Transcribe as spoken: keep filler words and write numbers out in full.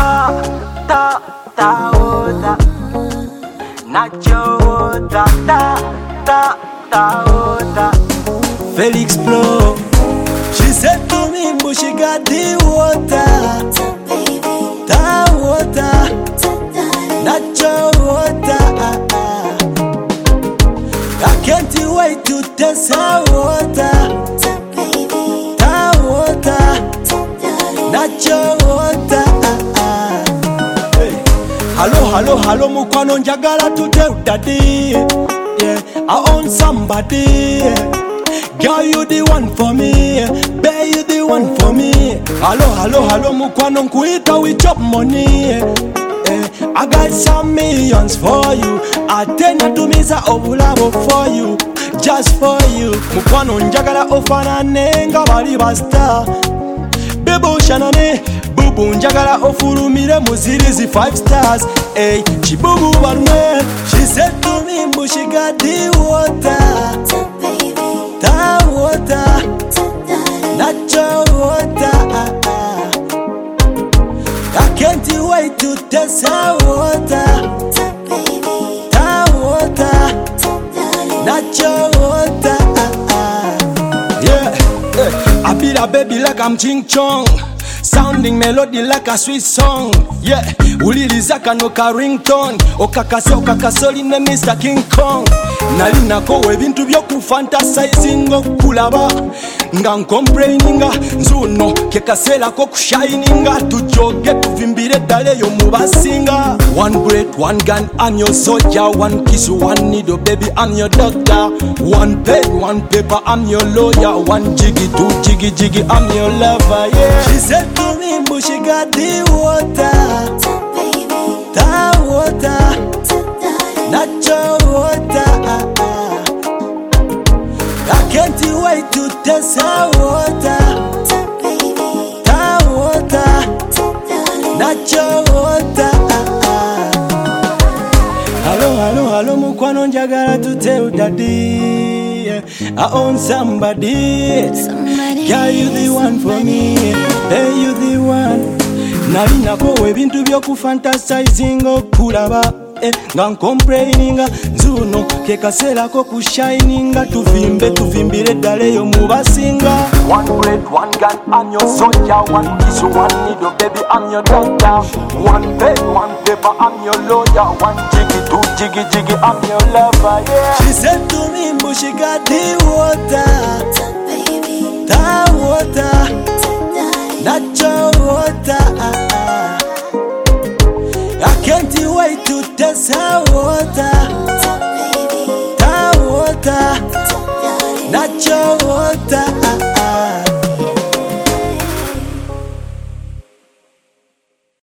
Ta, ta, ta, water. Natural water. Ta, ta, ta, water. Felix Blow. She said to me, but she got the water. Ta water. Natural water. I can't wait to taste her water. Ta water. Natural water. Hey. Hello, hello, hello, mukwano njagala tute udadi. Yeah, I own somebody. Girl, you the one for me. Babe, you the one for me. Hello, hello, hello, mukwano nkuita we chop money. Eh, I got some millions for you. I tend to miss a obulabo for you, just for you. Mukwano njagala ofanane nga bali basta. Bebo shanane, bubu njagala ofulumire muzirizi five stars. Hey, chibubu balme. She said to me, but she got the water. Ta water, natural water. I can't wait to taste her water. Ta water, natural water. Yeah, yeah. I beat a baby like I'm Ching Chong, sounding melody like a sweet song. Yeah, ulilizaka no ka ringtone. Okakase okakasoli ne Mister King Kong. Nalinako ebintu byokufantasizinga okulaba nga nkomplaininga nzuno kekasela ko kushininga tujoge tuvimbire ddala eyo mu basinga. One break, one gun, I'm your soldier. One kiss, one needle, baby, I'm your doctor. One pen, one paper, I'm your lawyer. One jiggy, two jiggy, jiggy, I'm your lover, yeah. She said to me, but she got the water. Ta water, natural water. I can't wait to taste her water. Ta water, natural water. Hello, hello, hello, mukwano njagala tute udadi. I own somebody. Somebody Girl, you the one for me. Hey, you the one. Nalinako ebintu byokufantasizinga okulaba nga nkomplaininga nzuno kekasela ko kushininga tuvimbe tuvimbire ddala eyo mu basinga. One bread, one gun, I'm your soldier. One kiss, one needle, baby, I'm your doctor. One pen, one paper, I'm your lawyer. One jiggy, two jiggy, jiggy, I'm your lover, yeah. She said to me, but she got the water. Ta water, natural water. I can't wait to taste her water. Ta water, natural water.